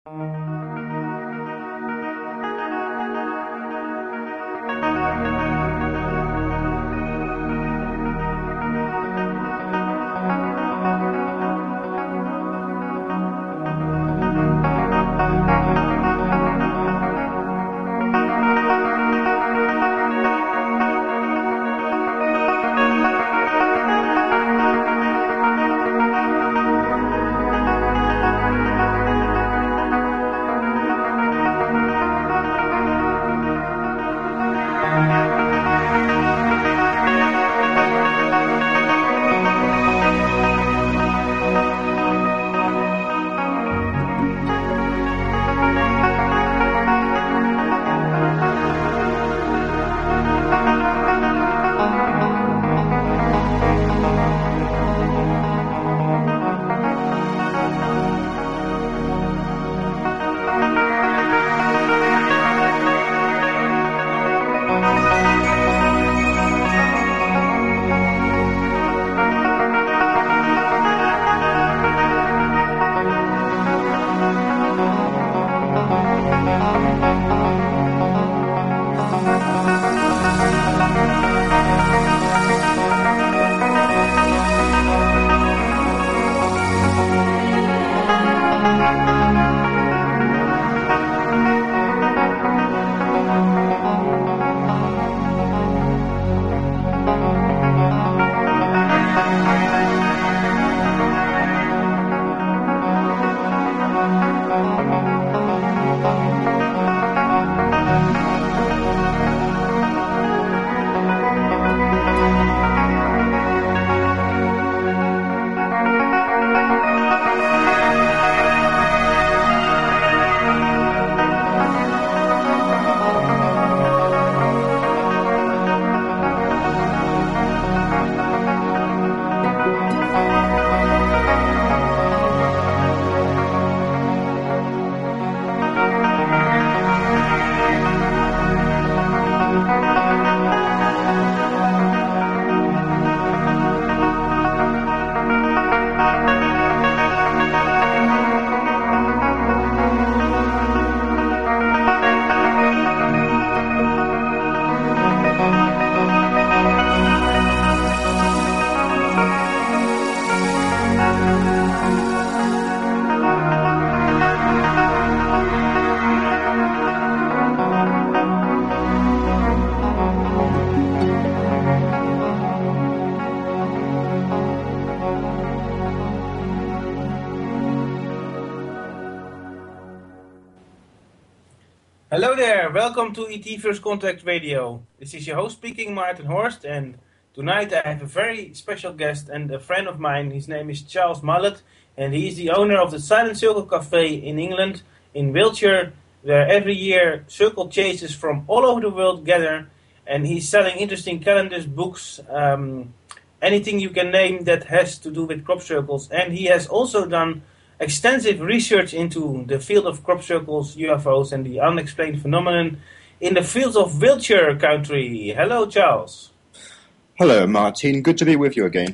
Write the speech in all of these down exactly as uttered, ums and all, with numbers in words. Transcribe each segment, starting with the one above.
Hello there, welcome to E T First Contact Radio. This is your host speaking, Martin Horst, and tonight I have a very special guest and a friend of mine. His name is Charles Mallet, and he is the owner of the Silent Circle Cafe in England, in Wiltshire, where every year circle chasers from all over the world gather, and he's selling interesting calendars, books, um, anything you can name that has to do with crop circles. And he has also done extensive research into the field of crop circles, U F Os, and the unexplained phenomenon in the fields of Wiltshire country. Hello, Charles. Hello, Martin. Good to be with you again.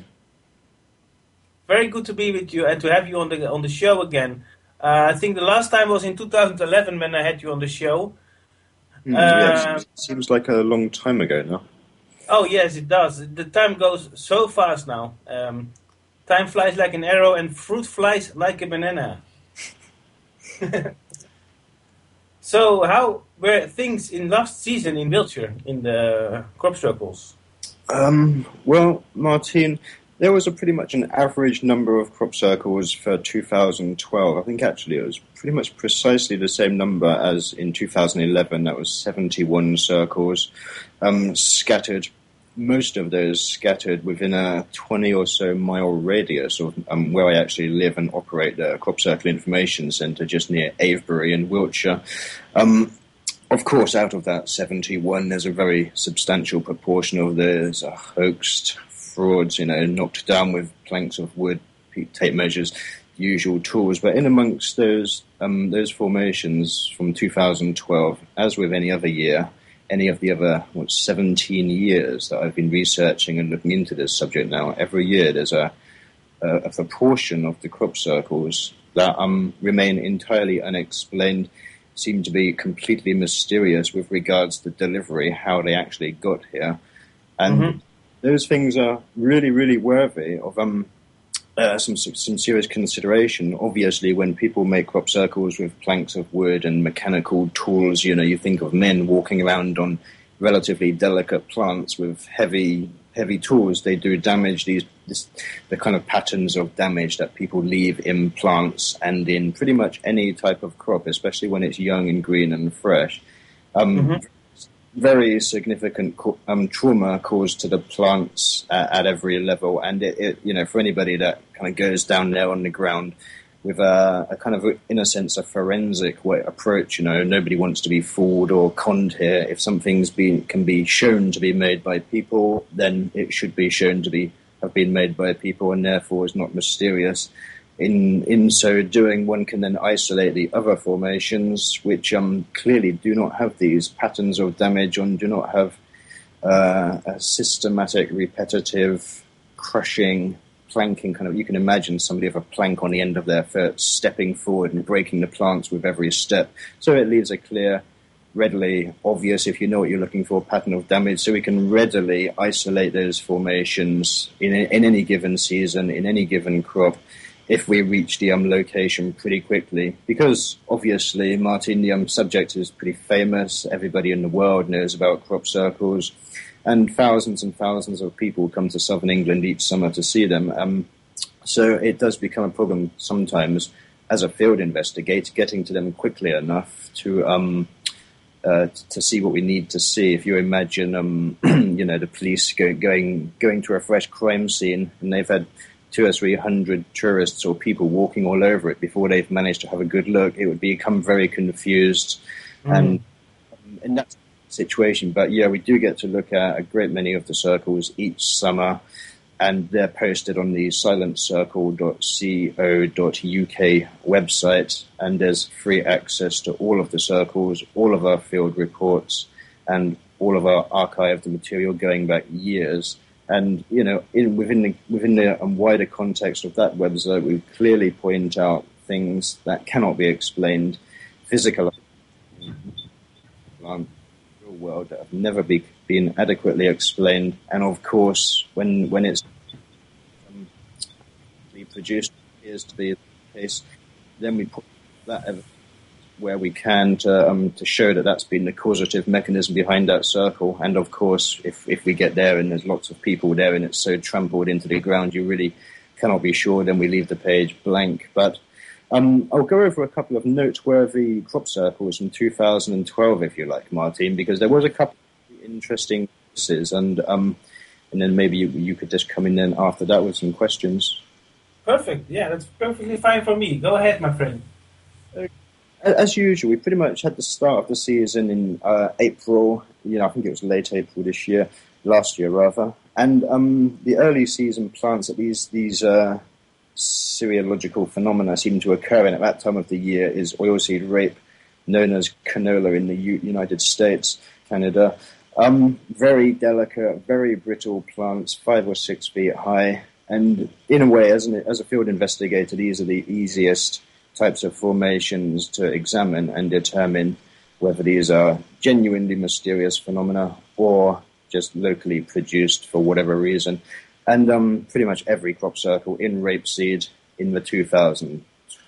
Very good to be with you and to have you on the on the show again. Uh, I think the last time was in two thousand eleven when I had you on the show. Mm, uh, yeah, it seems, seems like a long time ago now. Oh, yes, it does. The time goes so fast now. Um, time flies like an arrow and fruit flies like a banana. So how were things in last season in Wiltshire, in the crop circles? Um, well, Martin, there was a pretty much an average number of crop circles for two thousand twelve. I think actually it was pretty much precisely the same number as in two thousand eleven. That was seventy-one circles um, scattered. Most of those scattered within a twenty or so mile radius of um, where I actually live and operate the Crop Circle Information Centre just near Avebury in Wiltshire. Um, of course, out of that seventy-one, there's a very substantial proportion of those are hoaxed frauds, you know, knocked down with planks of wood, tape measures, usual tools. But in amongst those um, those formations from two thousand twelve, as with any other year, any of the other what, seventeen years that I've been researching and looking into this subject now, every year there's a uh, a proportion of the crop circles that um, remain entirely unexplained, seem to be completely mysterious with regards to delivery, how they actually got here. And mm-hmm. those things are really, really worthy of um, uh, some some serious consideration. Obviously, when people make crop circles with planks of wood and mechanical tools, you know, you think of men walking around on relatively delicate plants with heavy heavy tools. They do damage, these this, the kind of patterns of damage that people leave in plants and in pretty much any type of crop, especially when it's young and green and fresh. Um, mm-hmm. Very significant um, trauma caused to the plants uh, at every level, and it, it, you know, for anybody that kind of goes down there on the ground with a, a kind of, in a sense, a forensic way, approach. You know, nobody wants to be fooled or conned here. If something's been can be shown to be made by people, then it should be shown to be have been made by people, and therefore is not mysterious. In in so doing, one can then isolate the other formations, which um, clearly do not have these patterns of damage and do not have uh, a systematic, repetitive, crushing, planking kind of. You can imagine somebody with a plank on the end of their foot stepping forward and breaking the plants with every step. So it leaves a clear, readily obvious, if you know what you're looking for, pattern of damage. So we can readily isolate those formations in in any given season, in any given crop, if we reach the um, location pretty quickly. Because, obviously, Martin, the um, subject is pretty famous. Everybody in the world knows about crop circles. And thousands and thousands of people come to southern England each summer to see them. Um, so it does become a problem sometimes as a field investigator, getting to them quickly enough to um, uh, to see what we need to see. If you imagine, um, you know, the police go, going going to a fresh crime scene and they've had two or three hundred tourists or people walking all over it before they've managed to have a good look, it would become very confused. Mm. And um, in that situation, but yeah, we do get to look at a great many of the circles each summer, and they're posted on the silent circle dot co dot U K website, and there's free access to all of the circles, all of our field reports, and all of our archived material going back years. And, you know, in, within the within the um, wider context of that website, we clearly point out things that cannot be explained, physical um, real world that have never be, been adequately explained. And of course, when when it's um, produced, appears to be the case, then we put that evidence where we can to um, to show that that's been the causative mechanism behind that circle. And of course, if if we get there and there's lots of people there and it's so trampled into the ground, you really cannot be sure, then we leave the page blank. But um, I'll go over a couple of noteworthy crop circles from two thousand twelve, if you like, Martin, because there was a couple of interesting cases, and um, and then maybe you, you could just come in then after that with some questions. Perfect. Yeah, that's perfectly fine for me. Go ahead, my friend. As usual, we pretty much had the start of the season in uh, April. You know, I think it was late April this year, last year rather. And um, the early season plants that these these uh, serological phenomena seem to occur in at that time of the year is oilseed rape, known as canola in the U- United States, Canada. Um, very delicate, very brittle plants, five or six feet high. And in a way, as, an, as a field investigator, these are the easiest types of formations to examine and determine whether these are genuinely mysterious phenomena or just locally produced for whatever reason. And um, pretty much every crop circle in rapeseed in the two thousand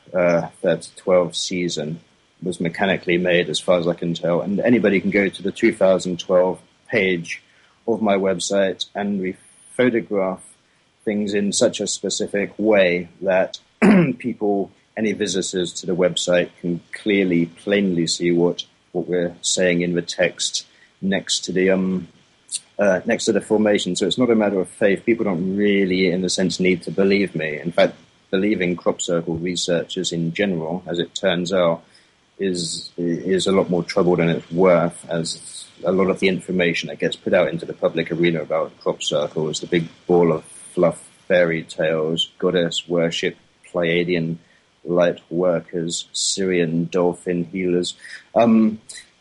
twelve season was mechanically made, as far as I can tell. And anybody can go to the two thousand twelve page of my website, and we photograph things in such a specific way that people, any visitors to the website, can clearly, plainly see what, what we're saying in the text next to the um uh, next to the formation. So it's not a matter of faith. People don't really, in a sense, need to believe me. In fact, believing crop circle researchers in general, as it turns out, is is a lot more trouble than it's worth, as a lot of the information that gets put out into the public arena about crop circles, the big ball of fluff, fairy tales, goddess worship, Pleiadian light workers, Syrian dolphin healers. Um,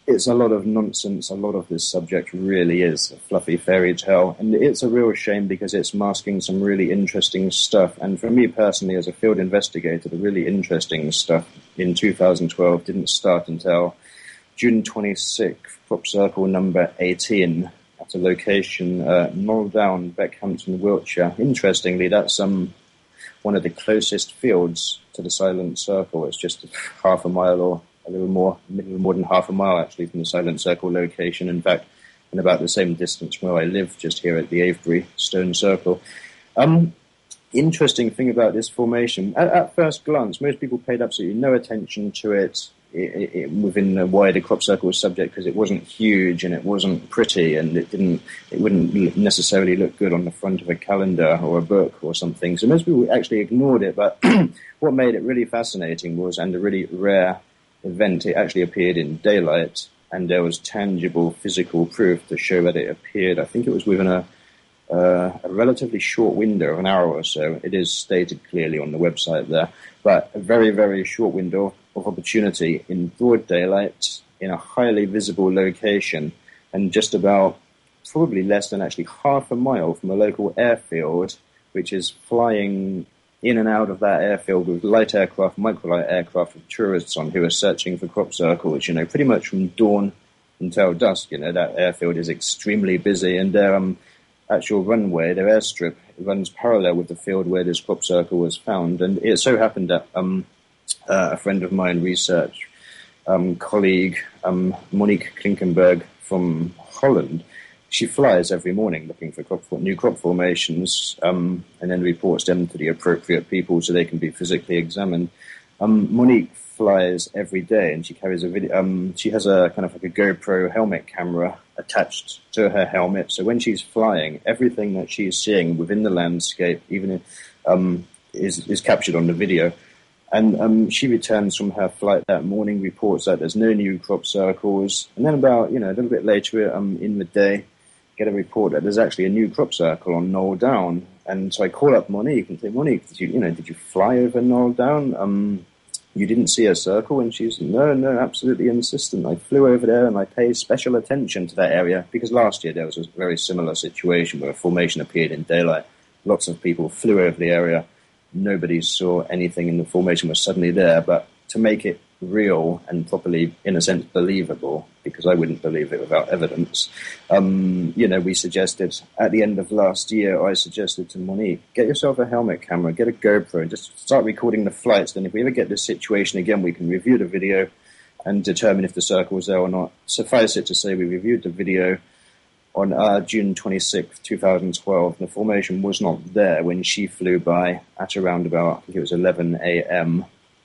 it's a lot of nonsense. A lot of this subject really is a fluffy fairy tale, and it's a real shame because it's masking some really interesting stuff. And for me personally, as a field investigator, the really interesting stuff in two thousand twelve didn't start until June twenty-sixth, crop circle number eighteen, at a location, uh, Knoll Down, Beckhampton, Wiltshire. Interestingly, that's um, one of the closest fields to the Silent Circle. It's just half a mile or a little more, a little more than half a mile actually from the Silent Circle location. In fact, in about the same distance from where I live, just here at the Avebury Stone Circle. Um, interesting thing about this formation, at, at first glance, most people paid absolutely no attention to it, it, it within the wider crop circle subject because it wasn't huge and it wasn't pretty and it didn't, it wouldn't necessarily look good on the front of a calendar or a book or something. So most people actually ignored it. But what made it really fascinating was, and a really rare event, it actually appeared in daylight, and there was tangible physical proof to show that it appeared. I think it was within a, uh, a relatively short window of an hour or so. It is stated clearly on the website there, but a very, very short window of opportunity in broad daylight in a highly visible location, and just about probably less than actually half a mile from a local airfield, which is flying in and out of that airfield with light aircraft, microlight aircraft with tourists on who are searching for crop circles, you know, pretty much from dawn until dusk. You know, that airfield is extremely busy, and their um, actual runway, their airstrip, runs parallel with the field where this crop circle was found. And it so happened that um, uh, a friend of mine, research um, colleague, um, Monique Klinkenberg from Holland, she flies every morning looking for crop, new crop formations, um, and then reports them to the appropriate people so they can be physically examined. Um, Monique flies every day, and she carries a video. Um, she has a kind of like a GoPro helmet camera attached to her helmet. So when she's flying, everything that she's seeing within the landscape, even if, um, is is captured on the video. And um, she returns from her flight that morning, reports that there's no new crop circles, and then about you know a little bit later um, in the day, get a report that there's actually a new crop circle on Knoll Down. And so I call up Monique and say, Monique, did you, you know, did you fly over Knoll Down? Um, you didn't see a circle? And she's, no, no, absolutely insistent. I flew over there and I paid special attention to that area because last year there was a very similar situation where a formation appeared in daylight. Lots of people flew over the area. Nobody saw anything and the formation was suddenly there. But to make it real and properly, in a sense, believable, because I wouldn't believe it without evidence. Um, you know, we suggested at the end of last year, I suggested to Monique, get yourself a helmet camera, get a GoPro, and just start recording the flights. Then if we ever get this situation again, we can review the video and determine if the circle was there or not. Suffice it to say, we reviewed the video on uh, June twenty-sixth, twenty twelve. The formation was not there when she flew by at around about, I think it was eleven a.m.,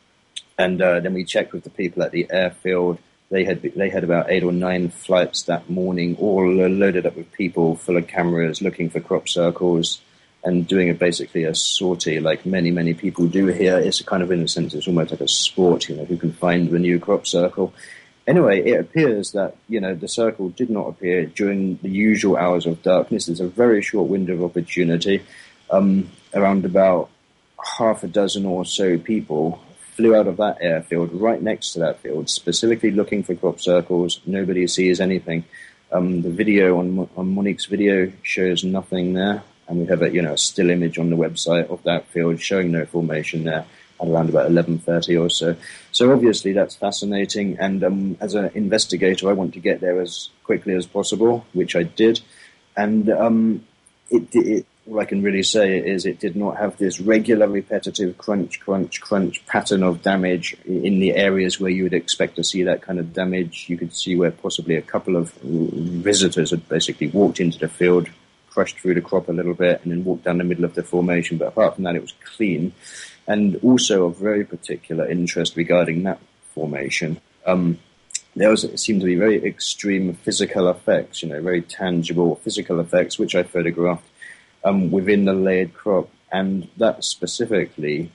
And uh, then we checked with the people at the airfield. They had they had about eight or nine flights that morning, all loaded up with people, full of cameras, looking for crop circles and doing a, basically a sortie like many, many people do here. It's a kind of, in a sense, it's almost like a sport, you know, who can find the new crop circle. Anyway, it appears that, you know, the circle did not appear during the usual hours of darkness. There's a very short window of opportunity. Um, around about half a dozen or so people flew out of that airfield right next to that field, specifically looking for crop circles. Nobody sees anything. Um, the video on, on Monique's video shows nothing there, and we have a you know a still image on the website of that field showing no formation there at around about eleven thirty or so. So obviously that's fascinating, and um, as an investigator, I want to get there as quickly as possible, which I did, and um, it, it all I can really say is it did not have this regular, repetitive crunch, crunch, crunch pattern of damage in the areas where you would expect to see that kind of damage. You could see where possibly a couple of visitors had basically walked into the field, crushed through the crop a little bit, and then walked down the middle of the formation. But apart from that, it was clean. And also of very particular interest regarding that formation, um, there was, it seemed to be very extreme physical effects, you know, very tangible physical effects, which I photographed Um, within the layered crop, and that specifically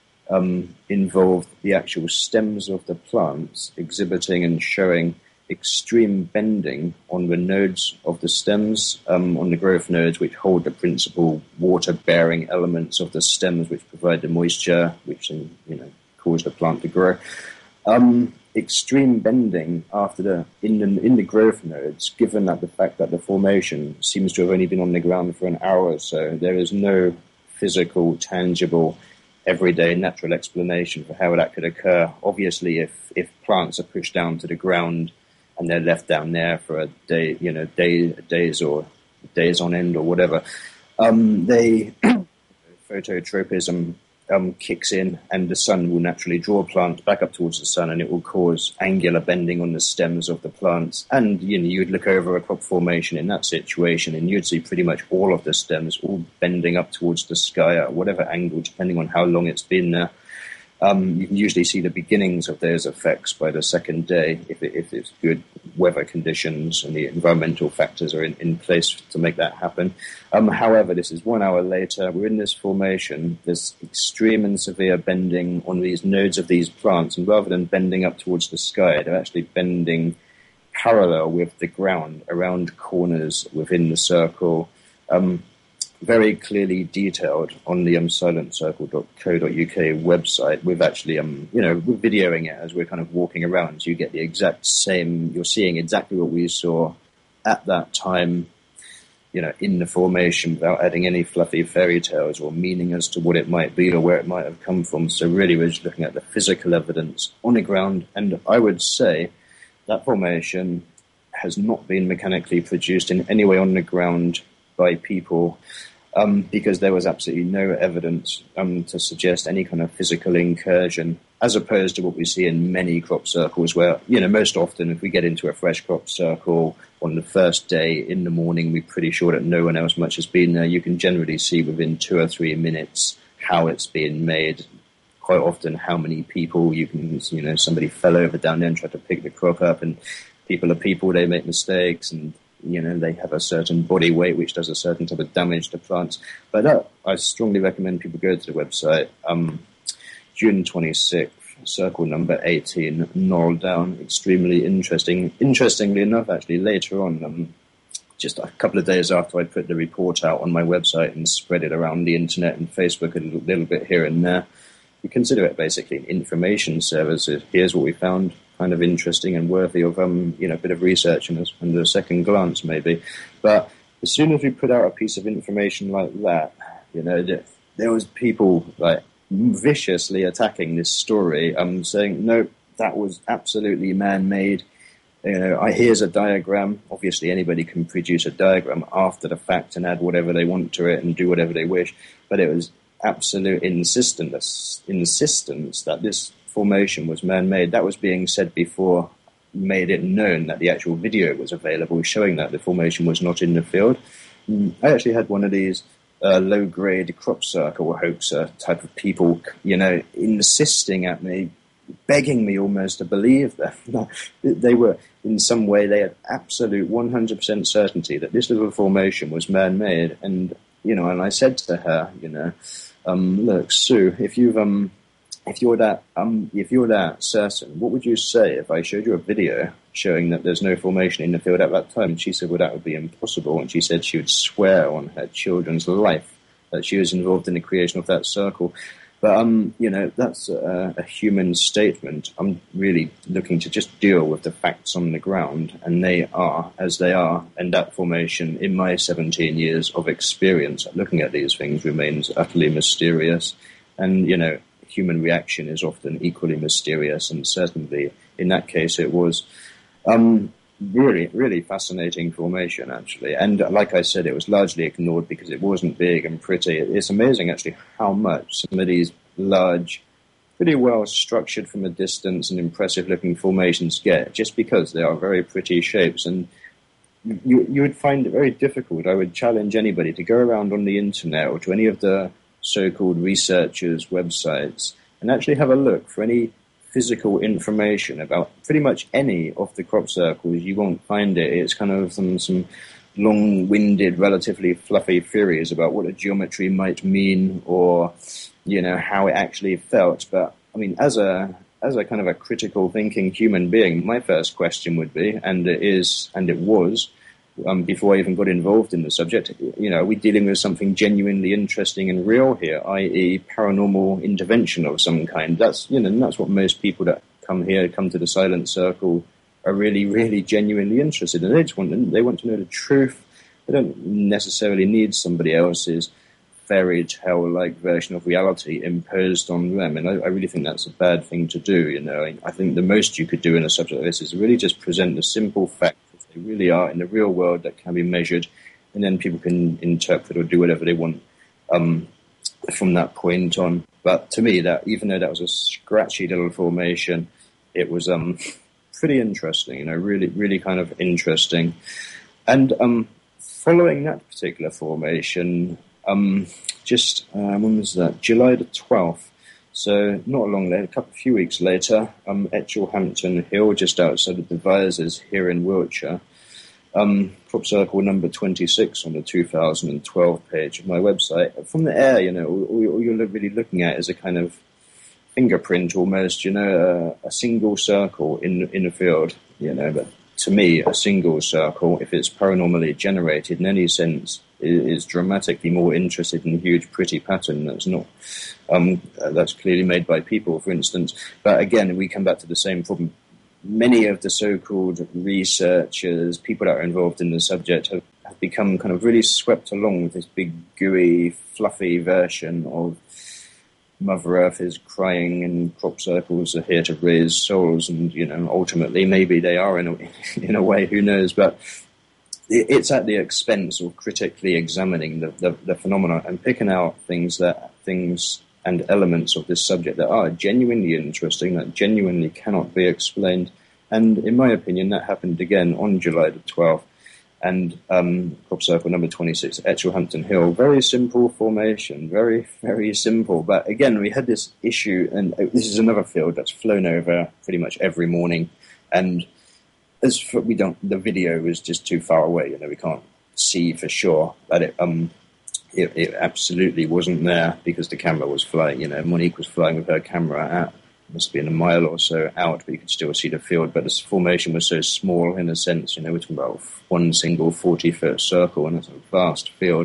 um, involved the actual stems of the plants exhibiting and showing extreme bending on the nodes of the stems, um, on the growth nodes, which hold the principal water-bearing elements of the stems, which provide the moisture, which you know cause the plant to grow. Um, extreme bending after the in the in the growth nodes, given that the fact that the formation seems to have only been on the ground for an hour or so. There is no physical, tangible, everyday natural explanation for how that could occur. Obviously, if if plants are pushed down to the ground and they're left down there for a day, you know, day, days or days on end or whatever, um, they phototropism um, kicks in, and the sun will naturally draw plants back up towards the sun, and it will cause angular bending on the stems of the plants. And you know, you'd look over a crop formation in that situation, and you'd see pretty much all of the stems all bending up towards the sky at whatever angle, depending on how long it's been there. Um, you can usually see the beginnings of those effects by the second day if, it, if it's good weather conditions and the environmental factors are in, in place to make that happen. Um, however, this is one hour later. We're in this formation. There's extreme and severe bending on these nodes of these plants, and rather than bending up towards the sky, they're actually bending parallel with the ground around corners within the circle. Um, very clearly detailed on the um, silent circle dot co dot U K website. We've actually, um, you know, we're videoing it as we're kind of walking around, so you get the exact same, you're seeing exactly what we saw at that time, you know, in the formation without adding any fluffy fairy tales or meaning as to what it might be or where it might have come from. So really we're just looking at the physical evidence on the ground, and I would say that formation has not been mechanically produced in any way on the ground by people. Um, because there was absolutely no evidence um, to suggest any kind of physical incursion, as opposed to what we see in many crop circles where, you know, most often if we get into a fresh crop circle on the first day in the morning, we're pretty sure that no one else much has been there. You can generally see within two or three minutes how it's being made. Quite often how many people you can, you know, somebody fell over down there and tried to pick the crop up, and people are people, they make mistakes, and you know, they have a certain body weight which does a certain type of damage to plants. But uh, I strongly recommend people go to the website. Um, June twenty-sixth, circle number eighteen, Norrell Down. Extremely interesting. Interestingly enough, actually, later on, um, just a couple of days after I put the report out on my website and spread it around the internet and Facebook a little, little bit here and there, we consider it basically an information service. Here's what we found. Kind of interesting and worthy of um you know a bit of research and under a second glance maybe. But as soon as we put out a piece of information like that, you know, there was people like viciously attacking this story, um saying no, that was absolutely man-made. You know, I here's a diagram. Obviously, anybody can produce a diagram after the fact and add whatever they want to it and do whatever they wish. But it was absolute insistence insistence that this formation was man-made. That was being said before made it known that the actual video was available showing that the formation was not in the field. I actually had one of these uh, low-grade crop circle hoaxer type of people, you know, insisting at me, begging me almost to believe that they were, in some way, they had absolute one hundred percent certainty that this little formation was man-made. And, you know, and I said to her, you know, um, look, Sue, if you've, um, If you're that, um, if you're that certain, what would you say if I showed you a video showing that there's no formation in the field at that time? And she said, well, that would be impossible. And she said she would swear on her children's life that she was involved in the creation of that circle. But, um, you know, that's a, a human statement. I'm really looking to just deal with the facts on the ground, and they are as they are. And that formation, in my seventeen years of experience looking at these things, remains utterly mysterious. And, you know, human reaction is often equally mysterious, and certainly in that case it was um, really, really fascinating formation, actually. And like I said, it was largely ignored because it wasn't big and pretty. It's amazing, actually, how much some of these large, pretty well structured from a distance and impressive-looking formations get, just because they are very pretty shapes. And you, you would find it very difficult. I would challenge anybody to go around on the internet or to any of the so-called researchers' websites and actually have a look for any physical information about pretty much any of the crop circles. You won't find it. It's kind of some, some long-winded, relatively fluffy theories about what a geometry might mean or, you know, how it actually felt. But, I mean, as a as a kind of a critical thinking human being, my first question would be, and it is, and it was, Um, before I even got involved in the subject, you know, are we dealing with something genuinely interesting and real here, that is paranormal intervention of some kind? That's, you know, that's what most people that come here, come to the Silent Circle, are really, really genuinely interested, and they just want they want to know the truth. They don't necessarily need somebody else's fairy tale-like version of reality imposed on them, and I, I really think that's a bad thing to do. You know, I, I think the most you could do in a subject like this is really just present the simple facts as they really are in the real world that can be measured, and then people can interpret or do whatever they want um, from that point on. But to me, that even though that was a scratchy little formation, it was um, pretty interesting. You know, really, really kind of interesting. And um, following that particular formation, um, just uh, when was that? July the twelfth. So not long later, a couple, a few weeks later, um, Etchelhampton Hill, just outside of Devizes here in Wiltshire. Um, crop circle number twenty-six on the two thousand twelve page of my website. From the air, you know, all, all you're really looking at is a kind of fingerprint almost, you know, a, a single circle in in a field, you know. But to me, a single circle, if it's paranormally generated in any sense, is, is dramatically more interested in a huge, pretty pattern that's not, um, that's clearly made by people, for instance. But again, we come back to the same problem. Many of the so-called researchers, people that are involved in the subject, have, have become kind of really swept along with this big, gooey, fluffy version of Mother Earth is crying and crop circles are here to raise souls, and, you know, ultimately maybe they are in a, in a way, who knows, but it, it's at the expense of critically examining the, the, the phenomena and picking out things that, things and elements of this subject that are genuinely interesting, that genuinely cannot be explained. And in my opinion, that happened again on July the twelfth. And um, crop circle number twenty-six, Etchelhampton Hill, very simple formation, very, very simple. But again, we had this issue, and this is another field that's flown over pretty much every morning. And as for, we don't, the video is just too far away. You know, we can't see for sure that it um it, it absolutely wasn't there because the camera was flying. You know, Monique was flying with her camera at, must have been a mile or so out, but you could still see the field. But this formation was so small in a sense, you know, we're talking about one single forty-foot circle, and it's a vast field.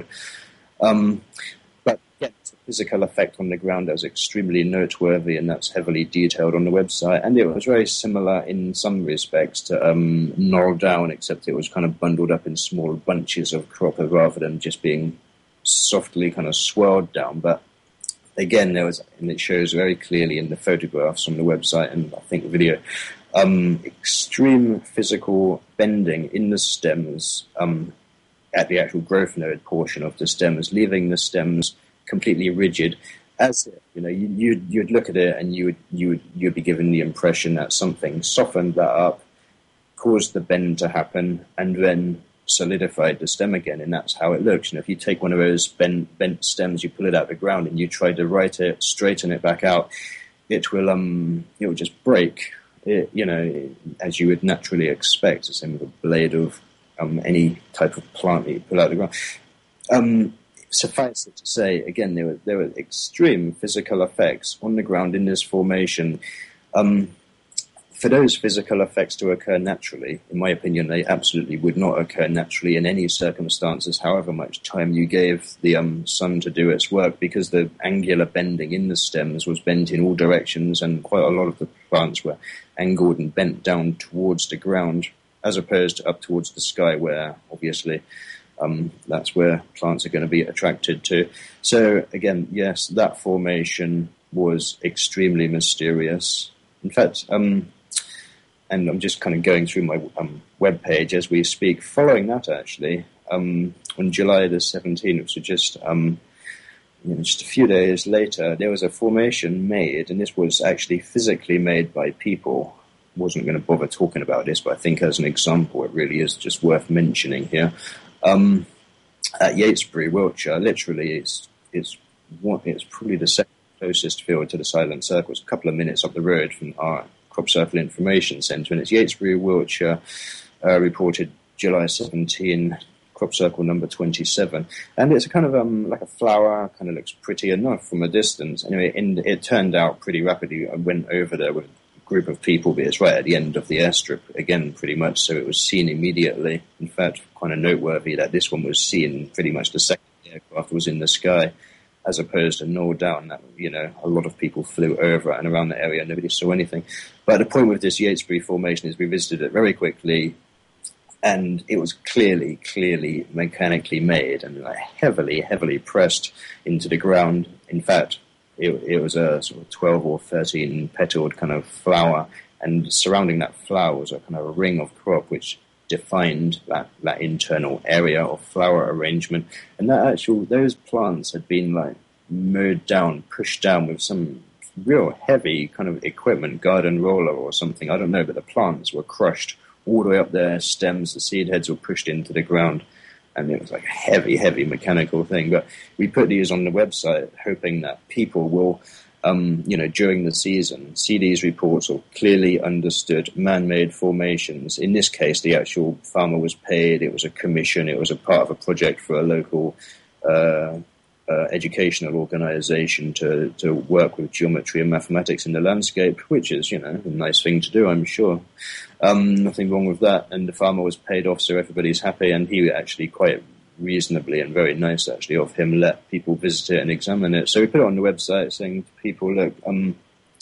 Um, but yeah, it's a physical effect on the ground that was extremely noteworthy, and that's heavily detailed on the website. And it was very similar in some respects to um, Knoll Down, except it was kind of bundled up in small bunches of crop rather than just being softly kind of swirled down. But again, there was, and it shows very clearly in the photographs on the website and I think the video, um, extreme physical bending in the stems um, at the actual growth node portion of the stems, leaving the stems completely rigid. As if, you know, you, you'd, you'd look at it and you would you would you'd be given the impression that something softened that up, caused the bend to happen, and then solidified the stem again, and that's how it looks. You know, if you take one of those bent, bent stems, you pull it out of the ground, and you try to right it, straighten it back out, it will um, it will just break. It, you know, as you would naturally expect, the same with a blade of um, any type of plant that you pull out of the ground. Um, suffice it to say, again, there were there were extreme physical effects on the ground in this formation. Um, For those physical effects to occur naturally, in my opinion, they absolutely would not occur naturally in any circumstances, however much time you gave the um, sun to do its work, because the angular bending in the stems was bent in all directions, and quite a lot of the plants were angled and bent down towards the ground, as opposed to up towards the sky, where obviously um, that's where plants are going to be attracted to. So again, yes, that formation was extremely mysterious. In fact, um, and I'm just kind of going through my um, web page as we speak. Following that, actually, um, on July the seventeenth, so just um, you know, just a few days later, there was a formation made, and this was actually physically made by people. I wasn't going to bother talking about this, but I think as an example, it really is just worth mentioning here. Um, at Yatesbury, Wiltshire, literally, it's it's one, it's probably the second closest field to the Silent Circle. It's a couple of minutes up the road from our Crop Circle Information Centre, and it's Yatesbury, Wiltshire, uh, reported July seventeenth, Crop Circle number twenty-seven. And it's a kind of um, like a flower, kind of looks pretty enough from a distance. Anyway, in, it turned out pretty rapidly. I went over there with a group of people, but it's right at the end of the airstrip, again, pretty much, so it was seen immediately. In fact, kind of noteworthy that this one was seen pretty much the second the aircraft was in the sky. as opposed to gnaw down. That, you know, a lot of people flew over and around the area, nobody saw anything. But the point with this Yatesbury Formation is we visited it very quickly, and it was clearly, clearly mechanically made and like heavily, heavily pressed into the ground. In fact, it, it was a sort of twelve or thirteen petaled kind of flower, and surrounding that flower was a kind of a ring of crop which defined that, that internal area of flower arrangement. And that actual, those plants had been like mowed down, pushed down with some real heavy kind of equipment, garden roller or something, I don't know, but the plants were crushed all the way up their stems, the seed heads were pushed into the ground, and it was like a heavy, heavy mechanical thing. But we put these on the website hoping that people will, um, you know, during the season, see these reports or clearly understood man-made formations. In this case, the actual farmer was paid, it was a commission, it was a part of a project for a local uh, uh, educational organization to, to work with geometry and mathematics in the landscape, which is, you know, a nice thing to do, I'm sure. Um, nothing wrong with that, and the farmer was paid off, so everybody's happy, and he actually quite reasonably and very nice, actually, of him let people visit it and examine it. So we put it on the website saying to people, look, um,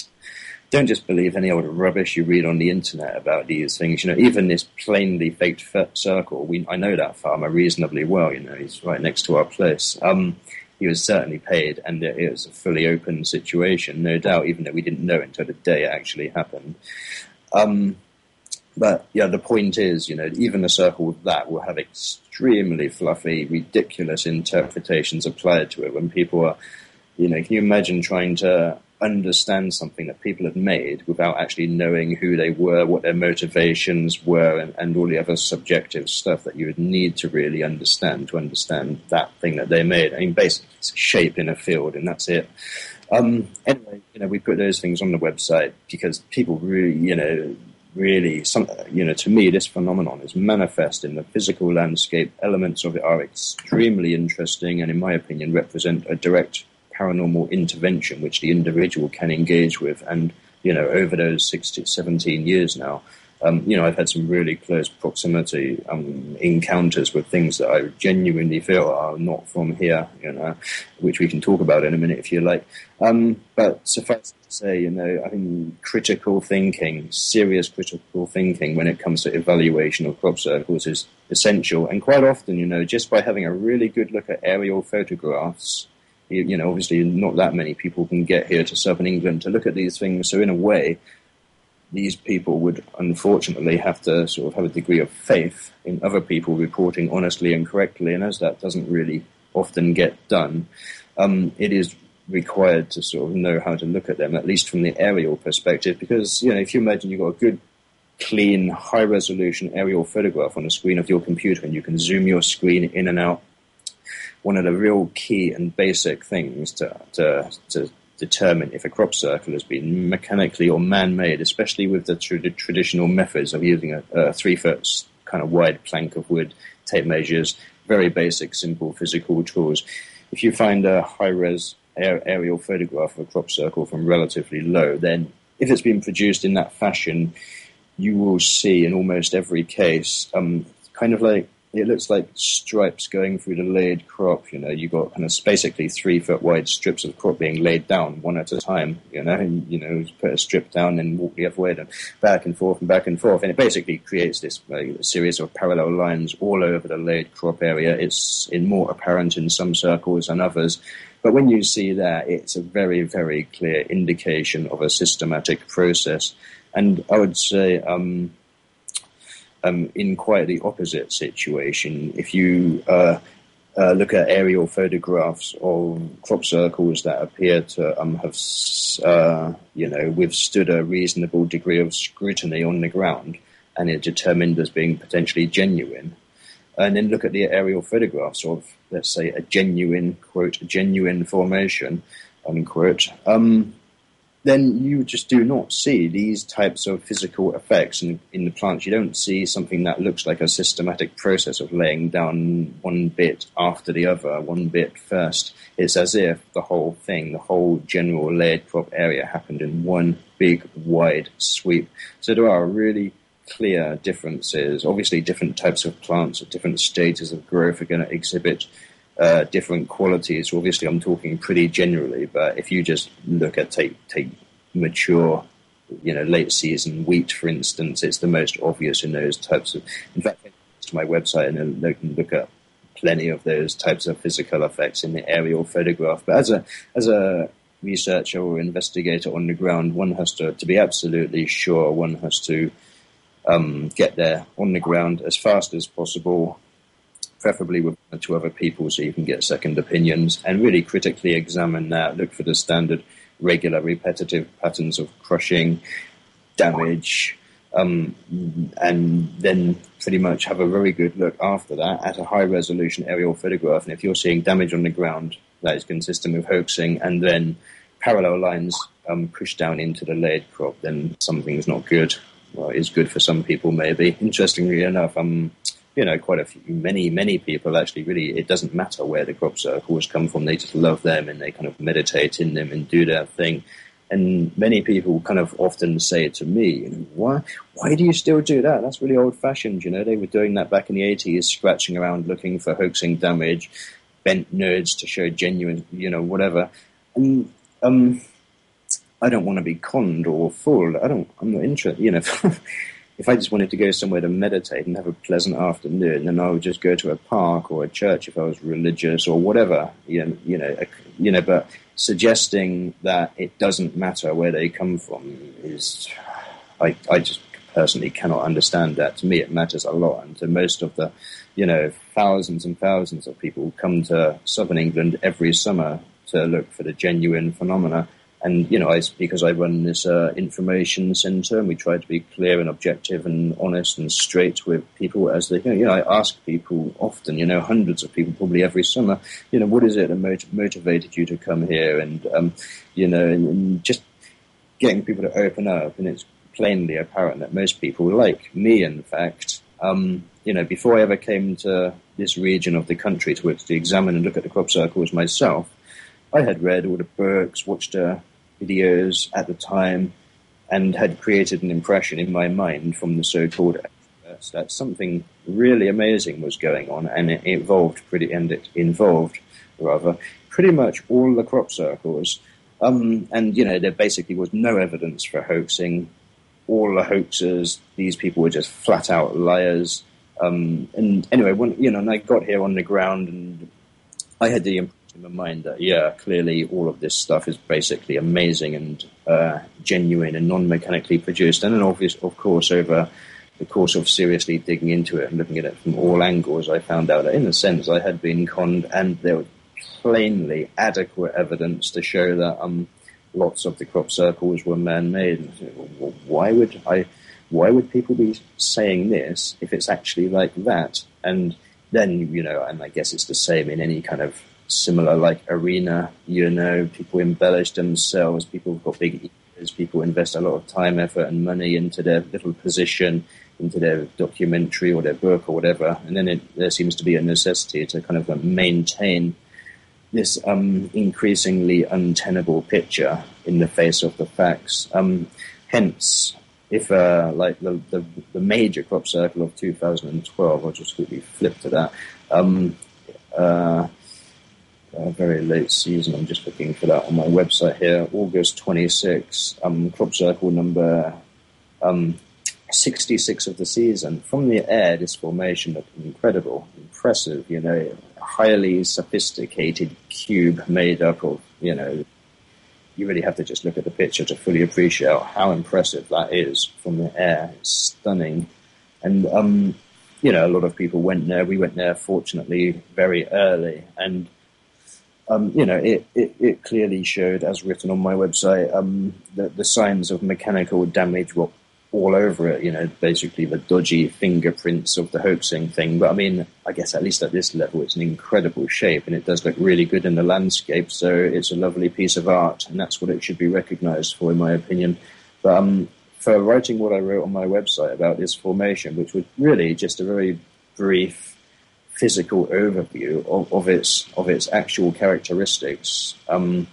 don't just believe any old rubbish you read on the internet about these things. You know, even this plainly faked circle, we, I know that farmer reasonably well, you know, he's right next to our place. Um, he was certainly paid, and it was a fully open situation, no doubt, even though we didn't know until the day it actually happened. Um, But, yeah, the point is, you know, even a circle with that will have extremely fluffy, ridiculous interpretations applied to it when people are, you know, can you imagine trying to understand something that people have made without actually knowing who they were, what their motivations were, and, and all the other subjective stuff that you would need to really understand to understand that thing that they made. I mean, basically, it's a shape in a field, and that's it. Um, anyway, you know, we put those things on the website because people really, you know, really, some, you know, to me, this phenomenon is manifest in the physical landscape. Elements of it are extremely interesting and, in my opinion, represent a direct paranormal intervention which the individual can engage with. And, you know, over those sixteen, seventeen years now, um, you know, I've had some really close proximity um, encounters with things that I genuinely feel are not from here, you know, which we can talk about in a minute if you like. Um, but suffice to say, you know, I think critical thinking, serious critical thinking when it comes to evaluation of crop circles is essential. And quite often, you know, just by having a really good look at aerial photographs, you, you know, obviously not that many people can get here to southern England to look at these things. So in a way, these people would unfortunately have to sort of have a degree of faith in other people reporting honestly and correctly. And as that doesn't really often get done, um, it is required to sort of know how to look at them, at least from the aerial perspective, because, you know, if you imagine you've got a good, clean, high-resolution aerial photograph on the screen of your computer and you can zoom your screen in and out, one of the real key and basic things to to, to determine if a crop circle has been mechanically or man-made, especially with the, tra- the traditional methods of using a, a three-foot kind of wide plank of wood, tape measures, very basic, simple physical tools. If you find a high-res aerial photograph of a crop circle from relatively low, then if it's been produced in that fashion, you will see in almost every case um, kind of like, it looks like stripes going through the laid crop. You know, you got kind of basically three foot wide strips of crop being laid down one at a time, you know, and, you know, put a strip down and walk the other way, and back and forth and back and forth. And it basically creates this uh, series of parallel lines all over the laid crop area. It's in more apparent in some circles than others. But when you see that, it's a very, very clear indication of a systematic process. And I would say, um, Um, in quite the opposite situation, if you uh, uh, look at aerial photographs of crop circles that appear to um, have, uh, you know, withstood a reasonable degree of scrutiny on the ground and are determined as being potentially genuine, and then look at the aerial photographs of, let's say, a genuine, quote, genuine formation, unquote, um, then you just do not see these types of physical effects in, in the plants. You don't see something that looks like a systematic process of laying down one bit after the other, one bit first. It's as if the whole thing, the whole general layered crop area happened in one big, wide sweep. So there are really clear differences. Obviously, different types of plants at different stages of growth are going to exhibit uh, different qualities. Obviously, I'm talking pretty generally, but if you just look at take take mature, you know, late season wheat, for instance, it's the most obvious in those types of. In fact, to my website and look, look at plenty of those types of physical effects in the aerial photograph. But as a as a researcher or investigator on the ground, one has to, to be absolutely sure, one has to um, get there on the ground as fast as possible, preferably with two other people so you can get second opinions, and really critically examine that, look for the standard, regular, repetitive patterns of crushing, damage, um, and then pretty much have a very good look after that at a high-resolution aerial photograph. And if you're seeing damage on the ground that is consistent with hoaxing, and then parallel lines um, pushed down into the laid crop, then something's not good. Well, it's good for some people, maybe. Interestingly enough, um, you know, quite a few, many, many people actually really, it doesn't matter where the crop circles come from. They just love them and they kind of meditate in them and do their thing. And many people kind of often say to me, you know, why, why do you still do that? That's really old-fashioned. You know, they were doing that back in the eighties, scratching around looking for hoaxing damage, bent nerds to show genuine, you know, whatever. And um, I don't want to be conned or fooled. I don't. I'm not interested. You know, if I just wanted to go somewhere to meditate and have a pleasant afternoon, then I would just go to a park or a church if I was religious or whatever. You know, you know, you know. But suggesting that it doesn't matter where they come from is, I, I just personally cannot understand that. To me, it matters a lot, and to most of the, you know, thousands and thousands of people who come to southern England every summer to look for the genuine phenomena. And, you know, I, because I run this uh, information centre, and we try to be clear and objective and honest and straight with people as they, you know, I ask people often, you know, hundreds of people probably every summer, you know, what is it that mot- motivated you to come here? And, um, you know, and, and just getting people to open up. And it's plainly apparent that most people, like me, in fact, um, you know, before I ever came to this region of the country to, to examine and look at the crop circles myself, I had read all the books, watched uh, videos at the time, and had created an impression in my mind from the so-called experts that something really amazing was going on, and it involved pretty, and it involved rather pretty much all the crop circles. Um, and you know, there basically was no evidence for hoaxing. All the hoaxers, these people were just flat out liars. Um, and anyway, when, you know, and I got here on the ground, and I had the impression in my mind that, yeah, clearly all of this stuff is basically amazing and uh, genuine and non-mechanically produced. And then, obviously, of course, over the course of seriously digging into it and looking at it from all angles, I found out that, in a sense, I had been conned, and there was plainly adequate evidence to show that um, lots of the crop circles were man-made. Well, why would I? Why would people be saying this if it's actually like that? And then, you know, and I guess it's the same in any kind of similar like arena, you know, people embellish themselves, people have got big egos, people invest a lot of time, effort and money into their little position, into their documentary or their book or whatever, and then it, there seems to be a necessity to kind of uh, maintain this um, increasingly untenable picture in the face of the facts. Um, hence, if uh, like the, the the major crop circle of two thousand twelve, I'll just quickly flip to that, um, uh, Uh, very late season. I'm just looking for that on my website here. August twenty-sixth, um, crop circle number um, sixty-six of the season. From the air, this formation looked incredible, impressive, you know, highly sophisticated cube made up of, you know, you really have to just look at the picture to fully appreciate how impressive that is from the air. It's stunning. And, um, you know, a lot of people went there. We went there, fortunately, very early. And Um, you know, it, it, it clearly showed, as written on my website, um, the, the signs of mechanical damage were all over it, you know, basically the dodgy fingerprints of the hoaxing thing. But I mean, I guess at least at this level, it's in incredible shape, and it does look really good in the landscape. So it's a lovely piece of art, and that's what it should be recognized for, in my opinion. But um, for writing what I wrote on my website about this formation, which was really just a very brief physical overview of, of its of its actual characteristics, um,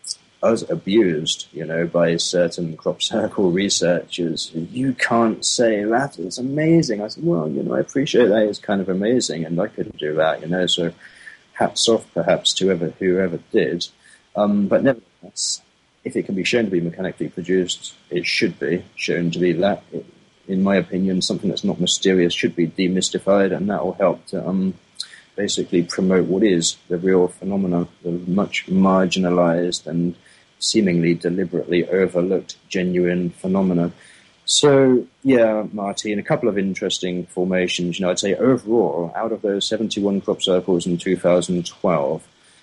I was abused, you know, by certain crop circle researchers. You can't say that, it's amazing. I said, well, you know, I appreciate that, it's kind of amazing, and I couldn't do that, you know. So hats off perhaps to whoever, whoever did. Um, but nevertheless, if it can be shown to be mechanically produced, it should be shown to be that. It, in my opinion, something that's not mysterious should be demystified, and that will help to um, basically promote what is the real phenomena, the much marginalized and seemingly deliberately overlooked genuine phenomena. So, yeah, Martin, a couple of interesting formations. You know, I'd say overall, out of those seventy-one crop circles in two thousand twelve,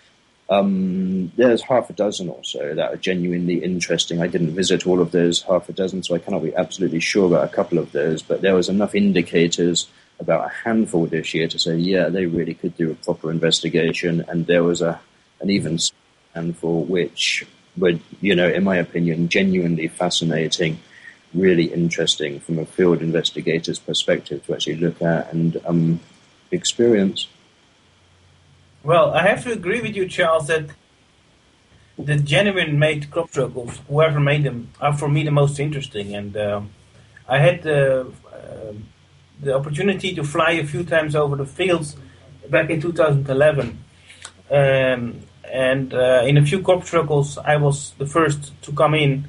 um, there's half a dozen or so that are genuinely interesting. I didn't visit all of those half a dozen, so I cannot be absolutely sure about a couple of those, but there was enough indicators about a handful this year to say, yeah, they really could do a proper investigation, and there was a an even handful which were, you know, in my opinion, genuinely fascinating, really interesting from a field investigator's perspective to actually look at and um, experience. Well, I have to agree with you, Charles, that the genuine made crop circles, whoever made them, are for me the most interesting. And uh, I had the, uh, the opportunity to fly a few times over the fields back in two thousand eleven. Um, and uh, in a few crop circles, I was the first to come in.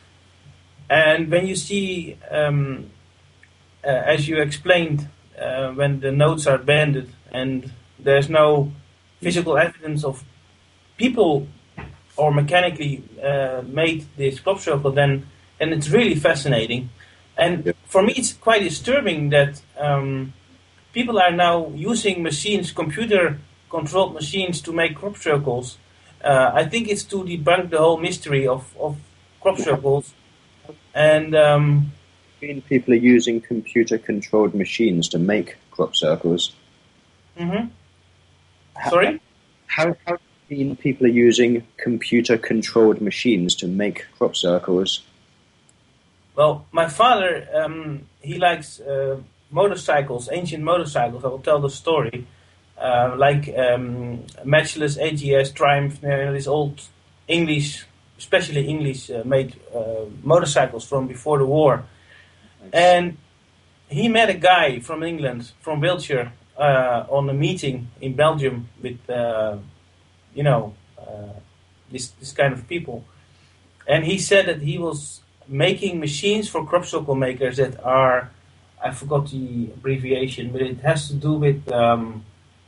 And when you see, um, uh, as you explained, uh, when the nodes are banded and there's no physical evidence of people or mechanically uh, made this crop circle, then and it's really fascinating. And for me, it's quite disturbing that um, people are now using machines, computer-controlled machines, to make crop circles. Uh, I think it's to debunk the whole mystery of, of crop circles. And um, people are using computer-controlled machines to make crop circles. Mm-hmm. Sorry? How, how do you mean people are using computer-controlled machines to make crop circles? Well, my father, um, he likes uh, motorcycles, ancient motorcycles. I will tell the story. Uh, like um, Matchless, A G S, Triumph, you know, these old English, especially English-made uh, uh, motorcycles from before the war. Nice. And he met a guy from England, from Wiltshire, uh, on a meeting in Belgium with, uh, you know, uh, this this kind of people. And he said that he was making machines for crop circle makers that are, I forgot the abbreviation, but it has to do with um,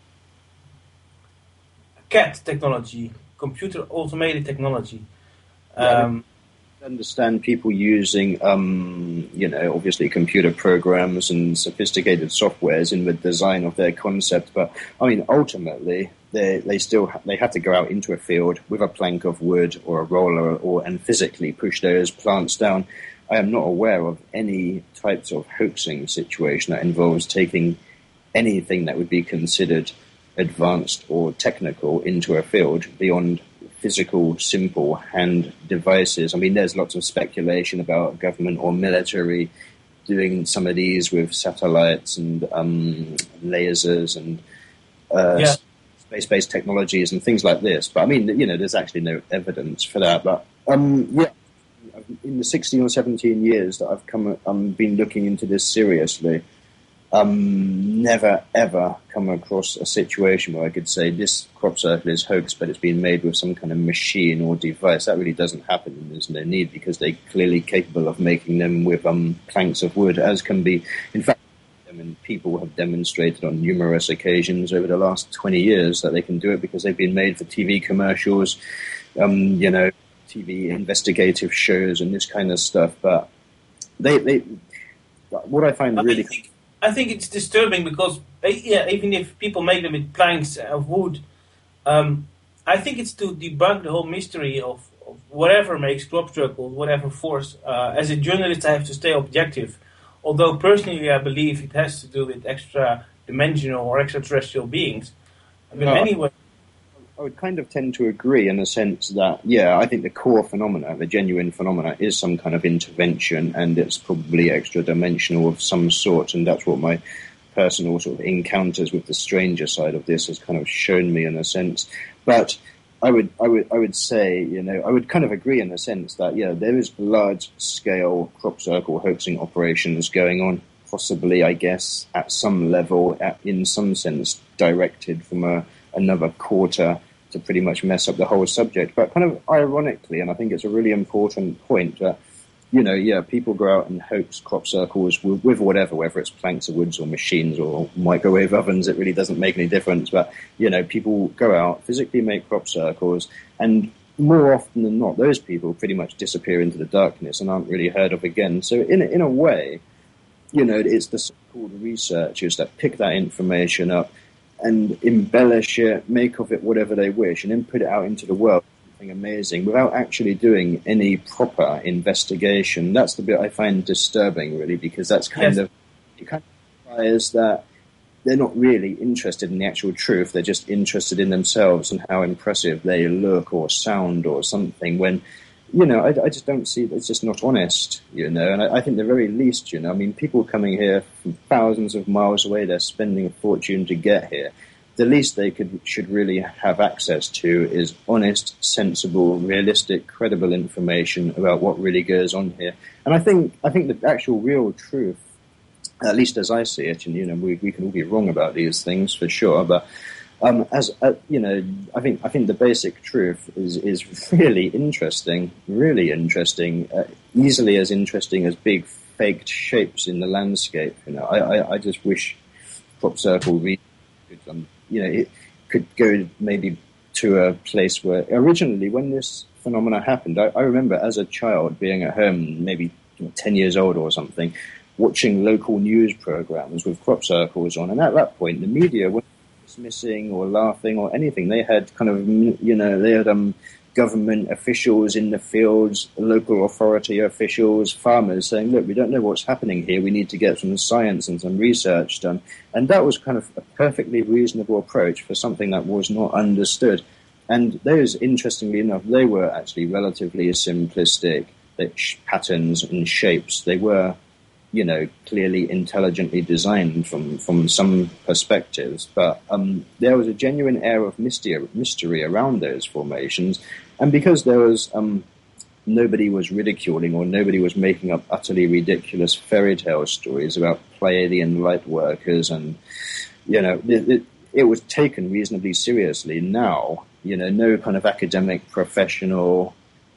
C A T technology, computer automated technology. Um, I understand people using, um, you know, obviously computer programs and sophisticated softwares in the design of their concept, but I mean, ultimately, they they still ha- they have to go out into a field with a plank of wood or a roller, or and physically push those plants down. I am not aware of any types of hoaxing situation that involves taking anything that would be considered advanced or technical into a field beyond physical, simple hand devices. I mean, there's lots of speculation about government or military doing some of these with satellites and um, lasers and uh, yeah. space-based technologies and things like this. But I mean, you know, there's actually no evidence for that. But um, yeah, in the sixteen or seventeen years that I've come, um, been looking into this seriously, Um, never, ever come across a situation where I could say this crop circle is hoax, but it's been made with some kind of machine or device. That really doesn't happen, and there's no need, because they're clearly capable of making them with um, planks of wood, as can be. In fact, I mean, people have demonstrated on numerous occasions over the last twenty years that they can do it because they've been made for T V commercials, um, you know, T V investigative shows and this kind of stuff. But they, they what I find really... I think it's disturbing because, yeah, even if people make them with planks of wood, um, I think it's to debunk the whole mystery of, of whatever makes crop circles, whatever force. Uh, as a journalist, I have to stay objective. Although personally, I believe it has to do with extra-dimensional or extraterrestrial beings. But no, anyway, I would kind of tend to agree in the sense that, yeah, I think the core phenomena, the genuine phenomena, is some kind of intervention, and it's probably extra-dimensional of some sort, and that's what my personal sort of encounters with the stranger side of this has kind of shown me in a sense. But I would, I would, I would say, you know, I would kind of agree in the sense that, yeah, there is large-scale crop circle hoaxing operations going on, possibly, I guess, at some level, at, in some sense, directed from a another quarter to pretty much mess up the whole subject. But kind of ironically, and I think it's a really important point, that, you know, yeah, people go out and hoax crop circles with, with whatever, whether it's planks of woods or machines or microwave ovens, it really doesn't make any difference. But, you know, people go out, physically make crop circles, and more often than not, those people pretty much disappear into the darkness and aren't really heard of again. So in a, in a way, you know, it's the so-called researchers that pick that information up and embellish it, make of it whatever they wish, and then put it out into the world, something amazing, without actually doing any proper investigation. That's the bit I find disturbing, really, because that's kind yes. of, it kind of implies that they're not really interested in the actual truth. They're just interested in themselves and how impressive they look or sound or something, when, you know, I, I just don't see, it's just not honest, you know. And I, I think the very least, you know, I mean, people coming here from thousands of miles away, they're spending a fortune to get here. The least they could should really have access to is honest, sensible, realistic, credible information about what really goes on here. And I think I think the actual real truth, at least as I see it, and, you know, we, we can all be wrong about these things for sure, but um, as uh, you know, I think I think the basic truth is is really interesting, really interesting, uh, easily as interesting as big faked shapes in the landscape. You know, I I, I just wish Crop Circle read could, um, you know, it could go maybe to a place where originally, when this phenomena happened, I, I remember as a child being at home, maybe you know, ten years old or something, watching local news programs with crop circles on, and at that point the media wasn't dismissing or laughing or anything. They had kind of, you know, they had um, government officials in the fields, local authority officials, farmers saying, look, we don't know what's happening here, we need to get some science and some research done. And that was kind of a perfectly reasonable approach for something that was not understood. And those, interestingly enough, they were actually relatively simplistic patterns and shapes. They were, you know, clearly intelligently designed from, from some perspectives, but um, there was a genuine air of mystery, mystery around those formations, and because there was um, nobody was ridiculing or nobody was making up utterly ridiculous fairy tale stories about Pleiadian light workers, and, you know, it, it, it was taken reasonably seriously. Now, you know, no kind of academic professional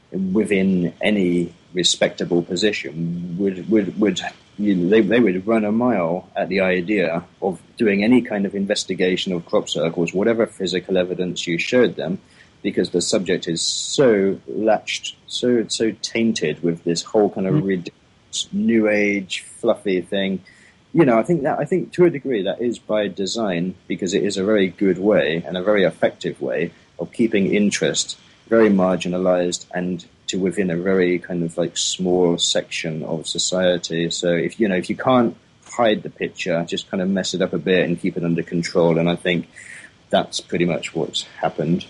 within any respectable position would would would you know, they they would run a mile at the idea of doing any kind of investigation of crop circles, whatever physical evidence you showed them, because the subject is so latched, so so tainted with this whole kind of mm. ridiculous new age fluffy thing. You know, I think that I think to a degree that is by design, because it is a very good way and a very effective way of keeping interest very marginalized and to within a very kind of like small section of society. So if, you know, if you can't hide the picture, just kind of mess it up a bit and keep it under control. And I think that's pretty much what's happened.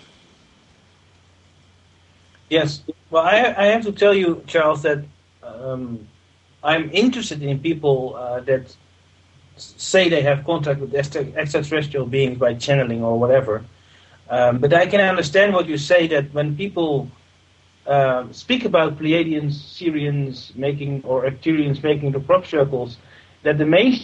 Yes. Well, I, I have to tell you, Charles, that um, I'm interested in people uh, that say they have contact with extraterrestrial beings by channeling or whatever. Um, but I can understand what you say, that when people uh, speak about Pleiadians, Syrians making, or Arcturians making the crop circles, that the main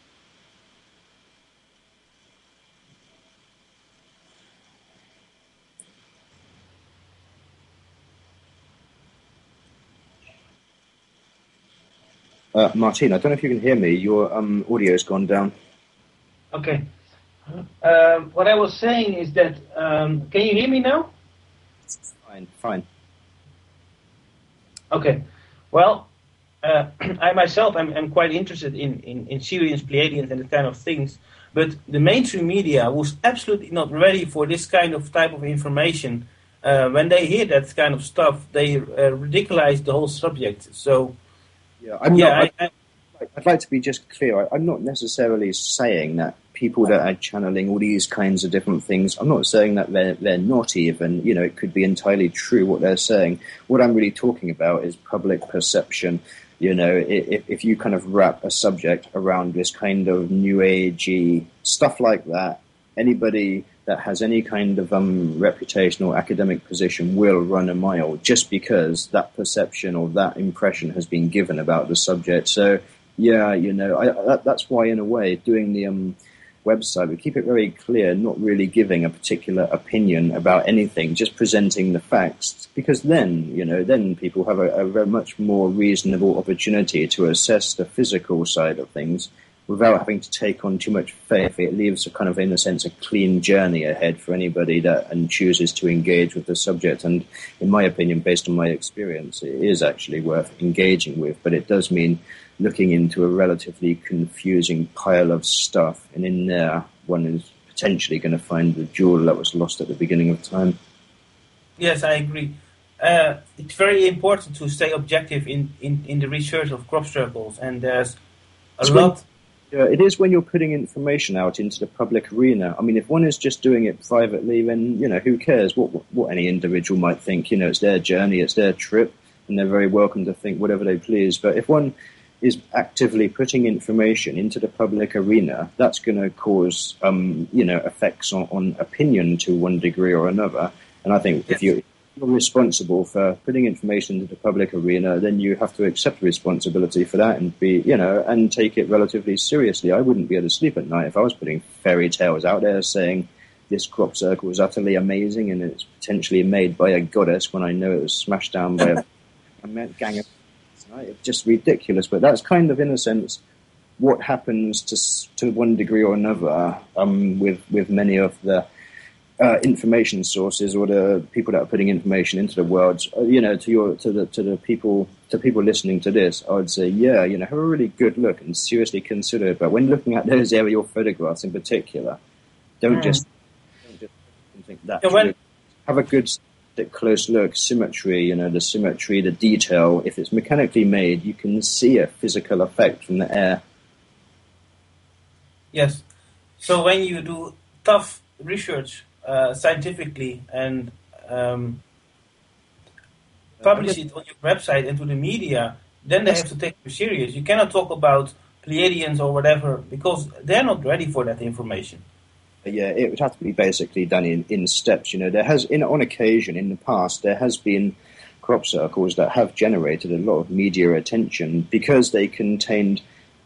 Uh, Martin, I don't know if you can hear me. Your um, audio's gone down. Okay. Um, what I was saying is that, um, can you hear me now? Fine, fine. Okay. Well, uh, I myself am, am quite interested in, in, in Syrians, Pleiadians, and that kind of things. But the mainstream media was absolutely not ready for this kind of type of information. Uh, when they hear that kind of stuff, they uh, ridiculize the whole subject. So, yeah, I'm yeah, not, I, I, I'd like to be just clear. I, I'm not necessarily saying that people that are channeling all these kinds of different things, I'm not saying that they're, they're not even, you know, it could be entirely true what they're saying. What I'm really talking about is public perception. You know, if, if you kind of wrap a subject around this kind of new agey stuff like that, anybody that has any kind of um, reputational academic position will run a mile just because that perception or that impression has been given about the subject. So, yeah, you know, I, that, that's why, in a way, doing the um, website, we keep it very clear, not really giving a particular opinion about anything, just presenting the facts, because then, you know, then people have a, a very much more reasonable opportunity to assess the physical side of things without having to take on too much faith. It leaves a kind of, in a sense, a clean journey ahead for anybody that and chooses to engage with the subject. And in my opinion, based on my experience, it is actually worth engaging with, but it does mean looking into a relatively confusing pile of stuff, and in there one is potentially going to find the jewel that was lost at the beginning of time. Yes, I agree. Uh, it's very important to stay objective in, in, in the research of crop circles, and there's a it's lot... When, yeah, it is when you're putting information out into the public arena. I mean, if one is just doing it privately, then, you know, who cares what, what, what any individual might think? You know, it's their journey, it's their trip, and they're very welcome to think whatever they please. But if one is actively putting information into the public arena, that's going to cause, um, you know, effects on, on opinion to one degree or another. And I think yes. if you're, you're responsible for putting information into the public arena, then you have to accept responsibility for that and be, you know, and take it relatively seriously. I wouldn't be able to sleep at night if I was putting fairy tales out there saying this crop circle is utterly amazing and it's potentially made by a goddess when I know it was smashed down by a, a gang of... Right? It's just ridiculous, but that's kind of, in a sense, what happens to to one degree or another um, with with many of the uh, information sources or the people that are putting information into the world. Uh, you know, to your to the to the people to people listening to this, I would say, yeah, you know, have a really good look and seriously consider it. But when looking at those aerial photographs in particular, don't mm. just don't just think that. Yeah, when- have a good close look, symmetry, you know, the symmetry, the detail. If it's mechanically made, you can see a physical effect from the air. Yes. So when you do tough research uh, scientifically and um, publish it on your website and to the media, then they have to take you serious. You cannot talk about Pleiadians or whatever because they're not ready for that information. Yeah, it would have to be basically done in, in steps. You know, there has, in, on occasion in the past, there has been crop circles that have generated a lot of media attention because they contained,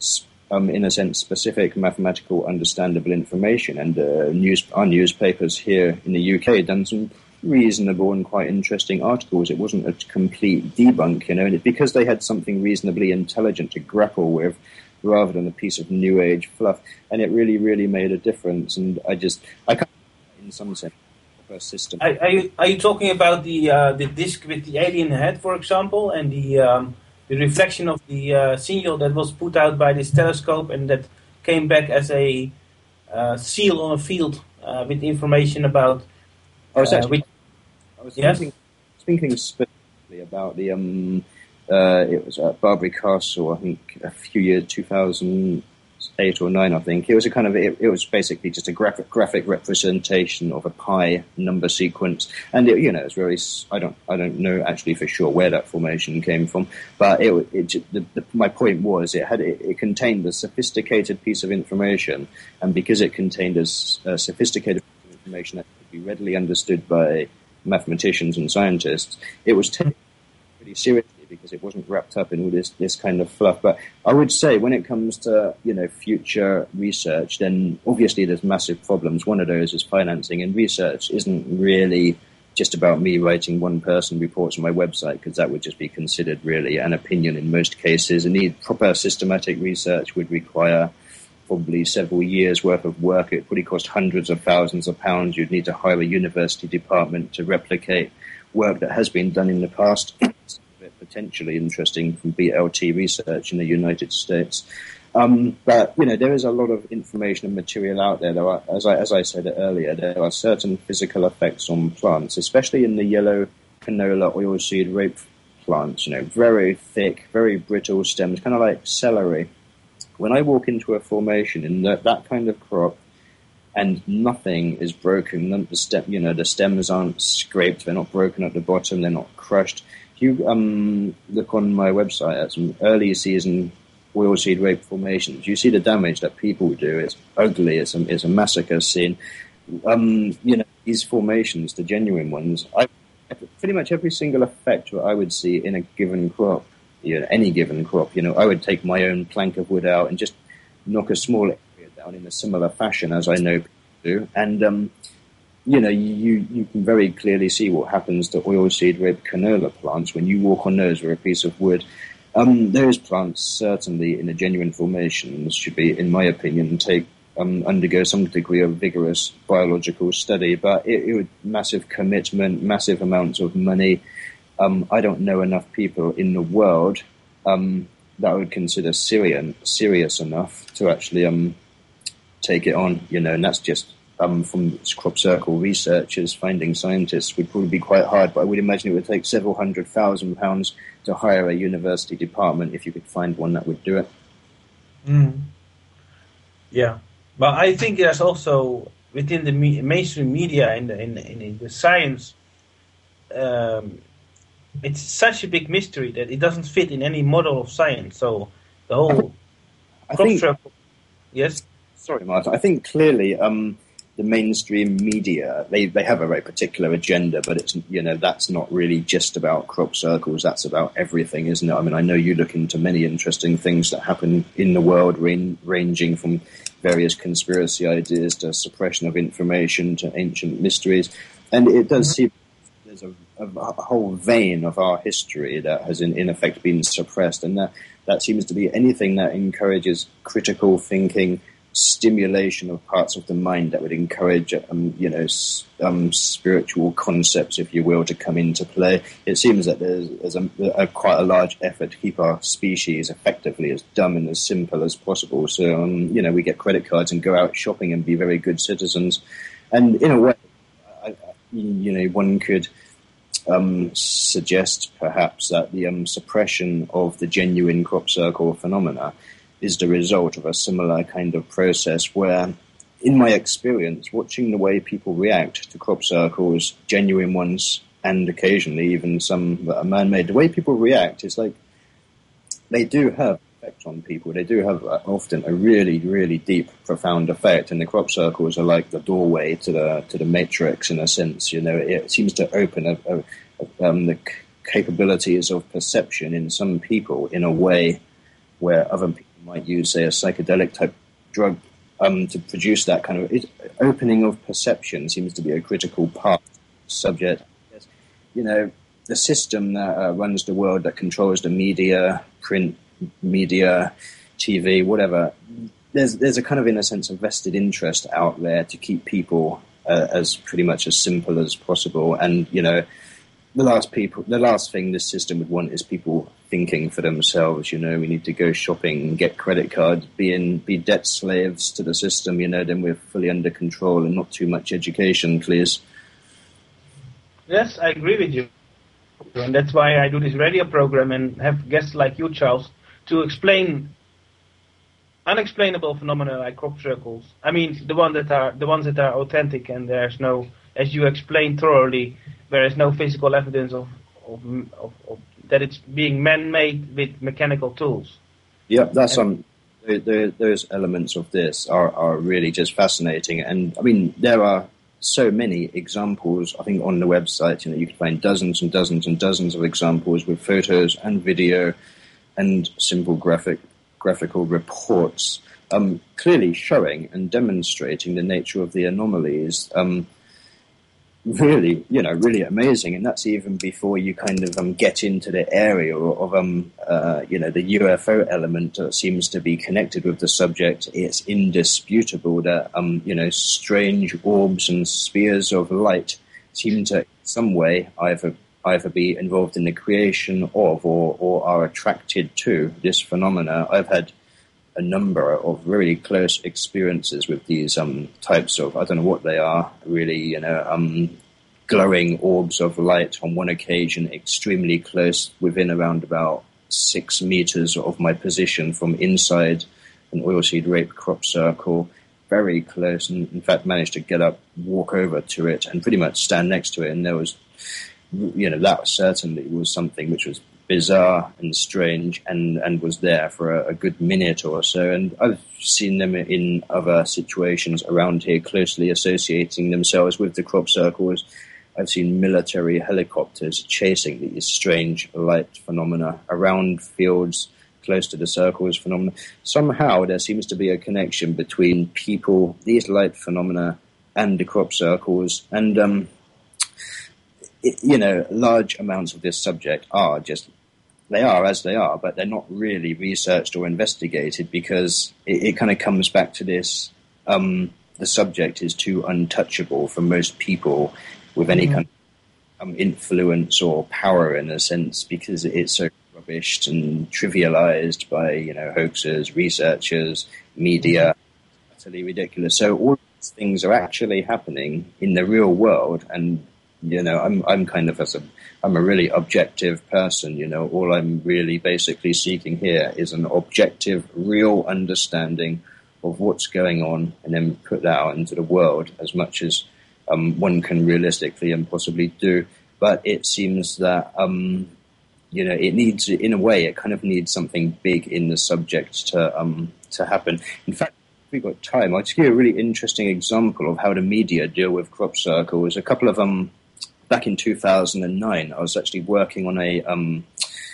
um, in a sense, specific mathematical understandable information. And uh, news, our newspapers here in the U K had done some reasonable and quite interesting articles. It wasn't a complete debunk, you know, and it, because they had something reasonably intelligent to grapple with, rather than a piece of new age fluff, and it really, really made a difference. And I just, I can't, in some sense, a system. Are, are you are you talking about the uh, the disc with the alien head, for example, and the um, the reflection of the uh, signal that was put out by this telescope and that came back as a uh, seal on a field uh, with information about? Uh, I was actually, which, I was yes? thinking, thinking specifically about the. Um, Uh, it was at Barbary Castle, I think, a few years, two thousand eight or nine, I think. It was a kind of, it, it was basically just a graphic, graphic representation of a pi number sequence. And, it, you know, it's very, I don't, I don't know actually for sure where that formation came from. But it, it the, the, my point was it had, it, it contained a sophisticated piece of information. And because it contained a, a sophisticated piece of information that could be readily understood by mathematicians and scientists, it was taken pretty seriously, because it wasn't wrapped up in all this, this kind of fluff. But I would say when it comes to, you know, future research, then obviously there's massive problems. One of those is financing, and research isn't really just about me writing one person reports on my website, because that would just be considered really an opinion in most cases. And need proper systematic research would require probably several years worth of work. It would cost hundreds of thousands of pounds. You'd need to hire a university department to replicate work that has been done in the past. Potentially interesting from B L T research in the United States. Um, but, you know, there is a lot of information and material out there. There are, as I, as I said earlier, there are certain physical effects on plants, especially in the yellow canola oilseed rape plants, you know, very thick, very brittle stems, kind of like celery. When I walk into a formation in that, that kind of crop, and nothing is broken, none, the stem, you know, the stems aren't scraped, they're not broken at the bottom, they're not crushed. If you um, look on my website at some early season oilseed rape formations, you see the damage that people do. It's ugly. It's a, it's a massacre scene. Um, you know, these formations, the genuine ones, I pretty much every single effect that I would see in a given crop, you know, any given crop, you know, I would take my own plank of wood out and just knock a small area down in a similar fashion as I know people do. And, um, you know, you, you can very clearly see what happens to oilseed rape canola plants when you walk on those or a piece of wood. Um, those plants certainly in a genuine formation should be, in my opinion, take um, undergo some degree of vigorous biological study, but it, it would massive commitment, massive amounts of money. Um, I don't know enough people in the world um, that I would consider Syrian, serious enough to actually um, take it on, you know, and that's just um, from crop circle researchers, finding scientists would probably be quite hard, but I would imagine it would take several hundred thousand pounds to hire a university department if you could find one that would do it. Mm. Yeah, but I think there's also within the me- mainstream media and in, in, in the science, um, it's such a big mystery that it doesn't fit in any model of science. So the whole I crop think, circle. Yes. Sorry, Martin. I think clearly um, the mainstream media they, they have a very particular agenda, but it's you know that's not really just about crop circles. That's about everything, isn't it? I mean, I know you look into many interesting things that happen in the world, rain, ranging from various conspiracy ideas to suppression of information to ancient mysteries, and it does mm-hmm. seem there's a, a, a whole vein of our history that has in, in effect been suppressed, and that that seems to be anything that encourages critical thinking, stimulation of parts of the mind that would encourage, um, you know, s- um, spiritual concepts, if you will, to come into play. It seems that there's, there's a, a quite a large effort to keep our species effectively as dumb and as simple as possible. So, um, you know, we get credit cards and go out shopping and be very good citizens. And in a way, I, I, you know, one could um, suggest perhaps that the um, suppression of the genuine crop circle phenomena is the result of a similar kind of process where, in my experience, watching the way people react to crop circles, genuine ones, and occasionally even some that are man-made, the way people react is like they do have effect on people. They do have uh, often a really, really deep, profound effect, and the crop circles are like the doorway to the to the matrix in a sense. You know, it seems to open a, a, a, um, the c- capabilities of perception in some people in a way where other people might use, say, a psychedelic type drug um, to produce that kind of it, opening of perception seems to be a critical part of the subject. You know, the system that uh, runs the world, that controls the media, print media, T V, whatever, there's there's a kind of, in a sense, a vested interest out there to keep people uh, as pretty much as simple as possible. And, you know, the last people, the last thing this system would want is people thinking for themselves. You know, we need to go shopping, get credit cards, be in, be debt slaves to the system. You know, then we're fully under control and not too much education, please. Yes, I agree with you, and that's why I do this radio program and have guests like you, Charles, to explain unexplainable phenomena like crop circles. I mean, the one that are the ones that are authentic, and there's no, as you explained thoroughly, there is no physical evidence of of, of, of that it's being man-made with mechanical tools. Yeah, that's um, the, the, those elements of this are, are really just fascinating, and I mean there are so many examples. I think on the website, you know, you can find dozens and dozens and dozens of examples with photos and video and simple graphic graphical reports, um, clearly showing and demonstrating the nature of the anomalies. Um, really, you know, really amazing. And that's even before you kind of um, get into the area of, um, uh, you know, the U F O element that seems to be connected with the subject. It's indisputable that, um, you know, strange orbs and spheres of light seem to, in some way, either either be involved in the creation of or, or are attracted to this phenomena. I've had a number of really close experiences with these um, types of, I don't know what they are, really, you know, um, glowing orbs of light. On one occasion, extremely close, within around about six meters of my position from inside an oilseed rape crop circle, very close, and in fact managed to get up, walk over to it, and pretty much stand next to it, and there was, you know, that certainly was something which was bizarre and strange, and, and was there for a, a good minute or so. And I've seen them in other situations around here, closely associating themselves with the crop circles. I've seen military helicopters chasing these strange light phenomena around fields close to the circles phenomena. Somehow there seems to be a connection between people, these light phenomena, and the crop circles. And, um, it, you know, large amounts of this subject are just, they are as they are, but they're not really researched or investigated because it, it kind of comes back to this, um, the subject is too untouchable for most people with any mm-hmm. kind of um, influence or power in a sense, because it's so rubbished and trivialized by, you know, hoaxers, researchers, media, mm-hmm. utterly ridiculous. So all these things are actually happening in the real world, and you know, I'm I'm kind of as a I'm a really objective person. You know, all I'm really basically seeking here is an objective, real understanding of what's going on, and then put that out into the world as much as um, one can realistically and possibly do. But it seems that um, you know, it needs, in a way, it kind of needs something big in the subject to um, to happen. In fact, if we've got time, I'll just give you a really interesting example of how the media deal with crop circles. A couple of um. Back in two thousand nine, I was actually working on a, um,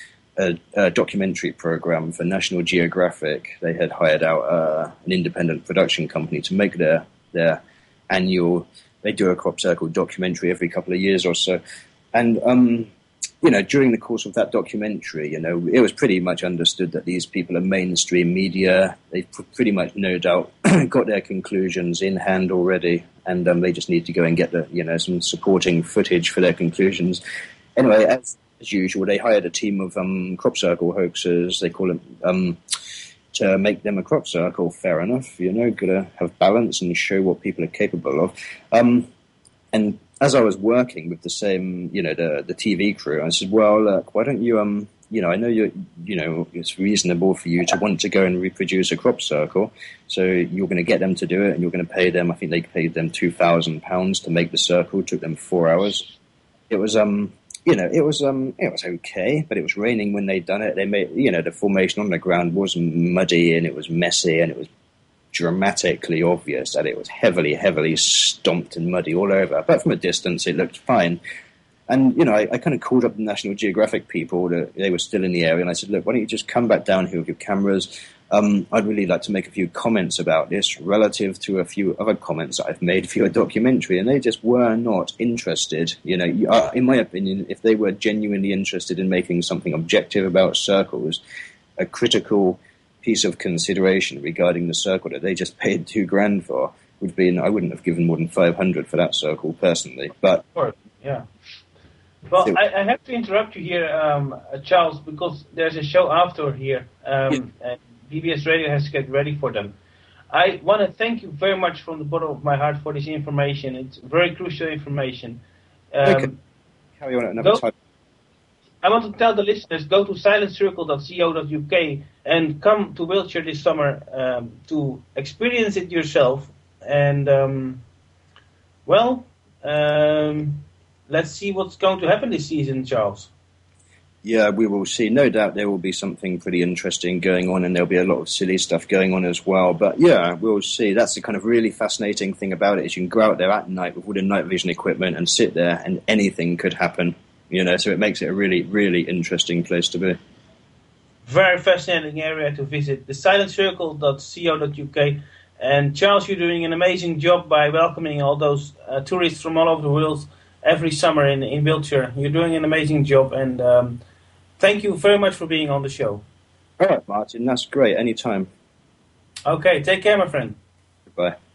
a, a documentary program for National Geographic. They had hired out uh, an independent production company to make their their annual. They do a crop circle documentary every couple of years or so, and um, you know, during the course of that documentary, you know, it was pretty much understood that these people are mainstream media. They've pretty much, no doubt, got their conclusions in hand already. And um, they just need to go and get the, you know, some supporting footage for their conclusions. Anyway, as, as usual, they hired a team of um, crop circle hoaxers. They call them um, to make them a crop circle. Fair enough, you know, gotta have balance and show what people are capable of. Um, and as I was working with the same, you know, the the T V crew, I said, well, look, why don't you um. You know, I know you. You know, it's reasonable for you to want to go and reproduce a crop circle. So you're going to get them to do it, and you're going to pay them. I think they paid them two thousand pounds to make the circle. It took them four hours. It was, um, you know, it was, um, it was okay, but it was raining when they'd done it. They made, you know, the formation on the ground was muddy and it was messy and it was dramatically obvious that it was heavily, heavily stomped and muddy all over. But from a distance, it looked fine. And, you know, I, I kind of called up the National Geographic people. To, they were still in the area. And I said, look, why don't you just come back down here with your cameras? Um, I'd really like to make a few comments about this relative to a few other comments that I've made for your documentary. And they just were not interested. You know, you, uh, in my opinion, if they were genuinely interested in making something objective about circles, a critical piece of consideration regarding the circle that they just paid two grand for would be, I wouldn't have given more than five hundred for that circle personally. But, of course, yeah. Well, I, I have to interrupt you here, um, uh, Charles, because there's a show after here, um, yeah. and B B S Radio has to get ready for them. I want to thank you very much from the bottom of my heart for this information. It's very crucial information. Um, okay. Carry on at another go, time. I want to tell the listeners, go to silent circle dot co dot U K and come to Wiltshire this summer um, to experience it yourself. And, um, well... Um, Let's see what's going to happen this season, Charles. Yeah, we will see. No doubt there will be something pretty interesting going on, and there'll be a lot of silly stuff going on as well. But yeah, we'll see. That's the kind of really fascinating thing about it, is you can go out there at night with all the night vision equipment and sit there, and anything could happen. You know, so it makes it a really, really interesting place to be. Very fascinating area to visit. The silent circle dot co dot U K. And Charles, you're doing an amazing job by welcoming all those uh, tourists from all over the world every summer in, in Wiltshire. You're doing an amazing job, and um, thank you very much for being on the show. All right, Martin, that's great. Anytime. Okay, take care, my friend. Goodbye.